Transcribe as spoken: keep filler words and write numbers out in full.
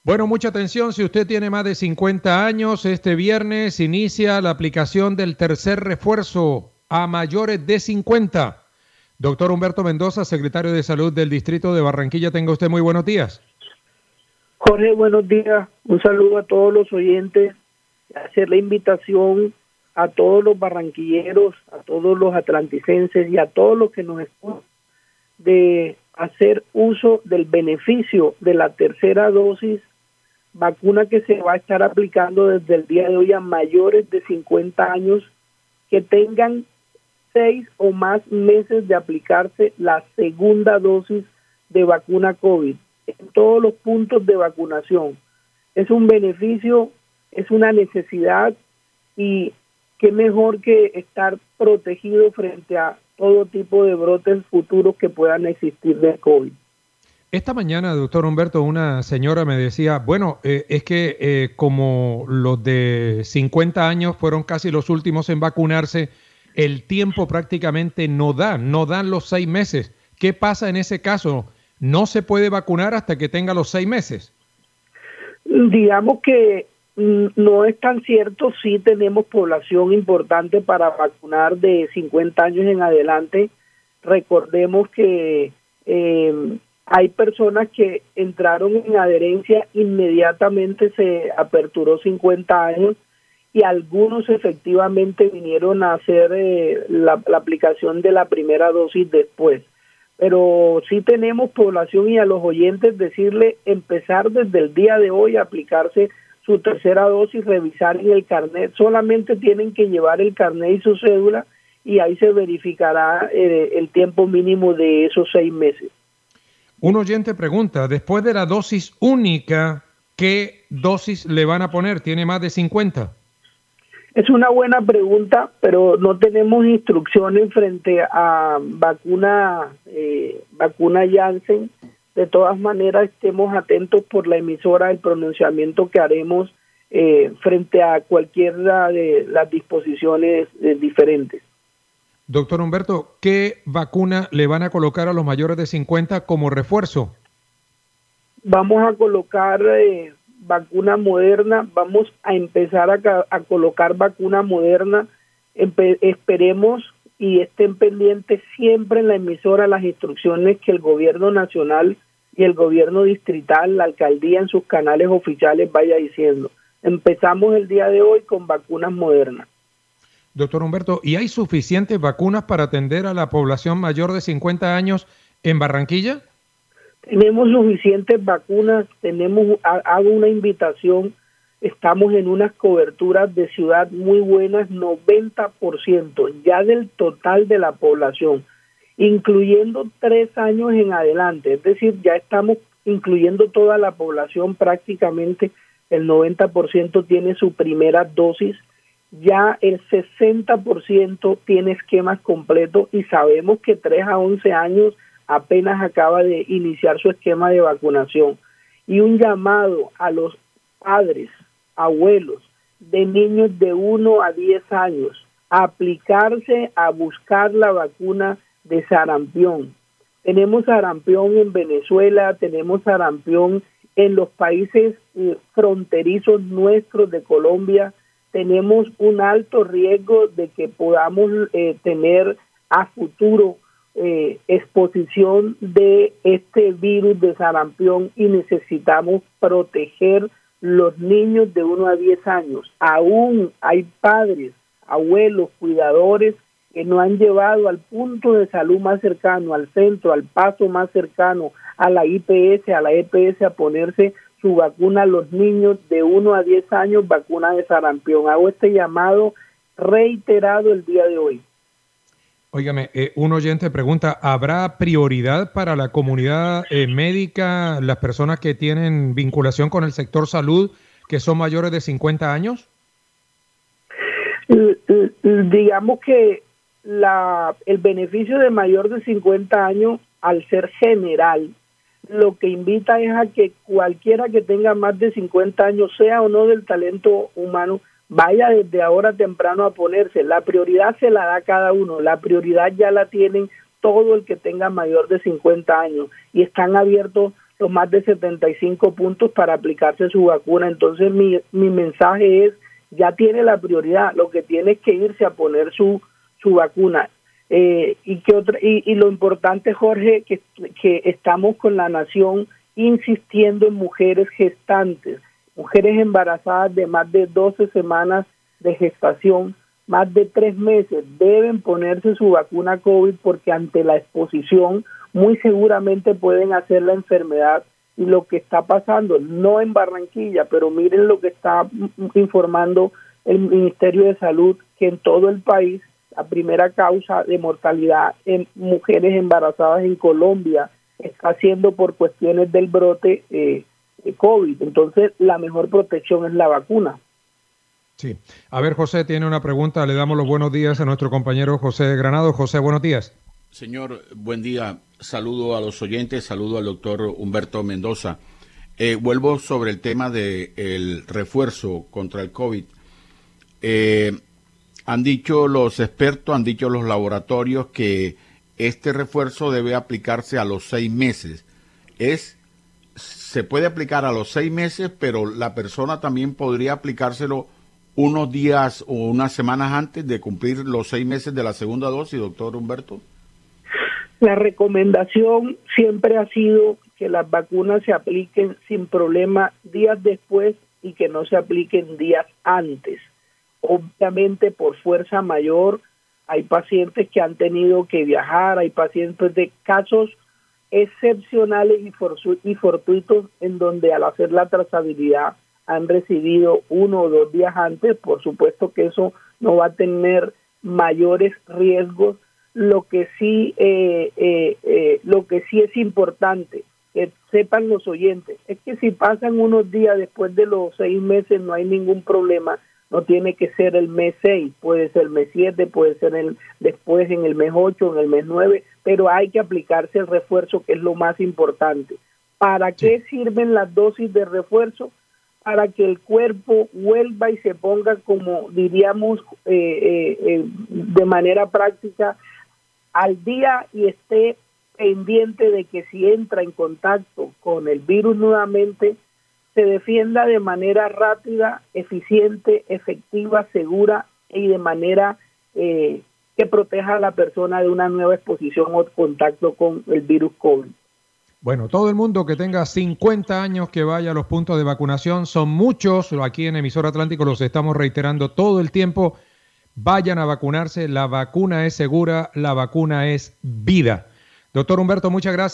Bueno, mucha atención, si usted tiene más de cincuenta años, este viernes inicia la aplicación del tercer refuerzo a mayores de cincuenta. Doctor Humberto Mendoza, secretario de Salud del Distrito de Barranquilla, tenga usted muy buenos días. Jorge, buenos días. Un saludo a todos los oyentes. Hacer la invitación a todos los barranquilleros, a todos los atlanticenses y a todos los que nos escuchan de hacer uso del beneficio de la tercera dosis, vacuna que se va a estar aplicando desde el día de hoy a mayores de cincuenta años que tengan seis o más meses de aplicarse la segunda dosis de vacuna COVID en todos los puntos de vacunación. Es un beneficio, es una necesidad y qué mejor que estar protegido frente a todo tipo de brotes futuros que puedan existir de COVID. Esta mañana, doctor Humberto, una señora me decía, bueno, eh, es que eh, como los de cincuenta años fueron casi los últimos en vacunarse, el tiempo prácticamente no da, no dan los seis meses. ¿Qué pasa en ese caso? ¿No se puede vacunar hasta que tenga los seis meses? Digamos que mm, no es tan cierto. Sí tenemos población importante para vacunar de cincuenta años en adelante. Recordemos que eh, hay personas que entraron en adherencia, inmediatamente se aperturó cincuenta años y algunos efectivamente vinieron a hacer eh, la, la aplicación de la primera dosis después. Pero sí tenemos población y a los oyentes decirle empezar desde el día de hoy a aplicarse su tercera dosis, revisar en el carnet. Solamente tienen que llevar el carnet y su cédula y ahí se verificará eh, el tiempo mínimo de esos seis meses. Un oyente pregunta, después de la dosis única, ¿qué dosis le van a poner? ¿Tiene más de cincuenta? Es una buena pregunta, pero no tenemos instrucciones frente a vacuna eh, vacuna Janssen. De todas maneras, estemos atentos por la emisora del pronunciamiento que haremos eh, frente a cualquiera de las disposiciones eh, diferentes. Doctor Humberto, ¿qué vacuna le van a colocar a los mayores de cincuenta como refuerzo? Vamos a colocar eh, vacuna Moderna, vamos a empezar a, a colocar vacuna Moderna. Empe- esperemos y estén pendientes siempre en la emisora las instrucciones que el gobierno nacional y el gobierno distrital, la alcaldía en sus canales oficiales vaya diciendo. Empezamos el día de hoy con vacunas Moderna. Doctor Humberto, ¿y hay suficientes vacunas para atender a la población mayor de cincuenta años en Barranquilla? Tenemos suficientes vacunas, tenemos, hago una invitación, estamos en unas coberturas de ciudad muy buenas, noventa por ciento ya del total de la población, incluyendo tres años en adelante, es decir, ya estamos incluyendo toda la población, prácticamente el noventa por ciento tiene su primera dosis, ya el sesenta por ciento tiene esquemas completos y sabemos que tres a once años apenas acaba de iniciar su esquema de vacunación. Y un llamado a los padres, abuelos de niños de uno a diez años a aplicarse, a buscar la vacuna de sarampión. Tenemos sarampión en Venezuela, tenemos sarampión en los países eh, fronterizos nuestros de Colombia. Tenemos un alto riesgo de que podamos eh, tener a futuro Eh, exposición de este virus de sarampión y necesitamos proteger los niños de uno a diez años. Aún hay padres, abuelos, cuidadores que no han llevado al punto de salud más cercano, al centro, al paso más cercano, a la I P S, a la E P S a ponerse su vacuna a los niños de uno a diez años, vacuna de sarampión. Hago este llamado reiterado el día de hoy. Óigame, eh, un oyente pregunta, ¿habrá prioridad para la comunidad eh, médica, las personas que tienen vinculación con el sector salud, que son mayores de cincuenta años? Digamos que la, el beneficio de mayor de cincuenta años, al ser general, lo que invita es a que cualquiera que tenga más de cincuenta años, sea o no del talento humano, vaya desde ahora temprano a ponerse. La prioridad se la da cada uno, la prioridad ya la tienen todo el que tenga mayor de cincuenta años y están abiertos los más de setenta y cinco puntos para aplicarse su vacuna. Entonces mi, mi mensaje es, ya tiene la prioridad, lo que tiene es que irse a poner su, su vacuna. Eh, y, que otra, y, y lo importante, Jorge, que, que estamos con la nación insistiendo en mujeres gestantes, mujeres embarazadas de más de doce semanas de gestación, más de tres meses, deben ponerse su vacuna COVID porque ante la exposición muy seguramente pueden hacer la enfermedad. Y lo que está pasando, no en Barranquilla, pero miren lo que está informando el Ministerio de Salud, que en todo el país la primera causa de mortalidad en mujeres embarazadas en Colombia está siendo por cuestiones del brote eh, de COVID. Entonces, la mejor protección es la vacuna. Sí. A ver, José tiene una pregunta. Le damos los buenos días a nuestro compañero José Granado. José, buenos días. Señor, buen día. Saludo a los oyentes, saludo al doctor Humberto Mendoza. Eh, vuelvo sobre el tema del refuerzo contra el COVID. Eh, han dicho los expertos, han dicho los laboratorios que este refuerzo debe aplicarse a los seis meses. Es, se puede aplicar a los seis meses, pero la persona también podría aplicárselo unos días o unas semanas antes de cumplir los seis meses de la segunda dosis, doctor Humberto. La recomendación siempre ha sido que las vacunas se apliquen sin problema días después y que no se apliquen días antes. Obviamente, por fuerza mayor, hay pacientes que han tenido que viajar, hay pacientes de casos excepcionales y, fortu- y fortuitos en donde al hacer la trazabilidad han recibido uno o dos días antes. Por supuesto que eso no va a tener mayores riesgos. Lo que sí, eh, eh, eh, lo que sí es importante que sepan los oyentes es que si pasan unos días después de los seis meses no hay ningún problema. No tiene que ser el mes seis, puede ser el mes siete, puede ser el después en el mes ocho, en el mes nueve, pero hay que aplicarse el refuerzo, que es lo más importante. ¿Para qué sirven las dosis de refuerzo? Para que el cuerpo vuelva y se ponga, como diríamos eh, eh, eh, de manera práctica, al día y esté pendiente de que si entra en contacto con el virus nuevamente, se defienda de manera rápida, eficiente, efectiva, segura y de manera eh, que proteja a la persona de una nueva exposición o contacto con el virus COVID. Bueno, todo el mundo que tenga cincuenta años que vaya a los puntos de vacunación, son muchos, aquí en Emisora Atlántico los estamos reiterando todo el tiempo. Vayan a vacunarse, la vacuna es segura, la vacuna es vida. Doctor Humberto, muchas gracias.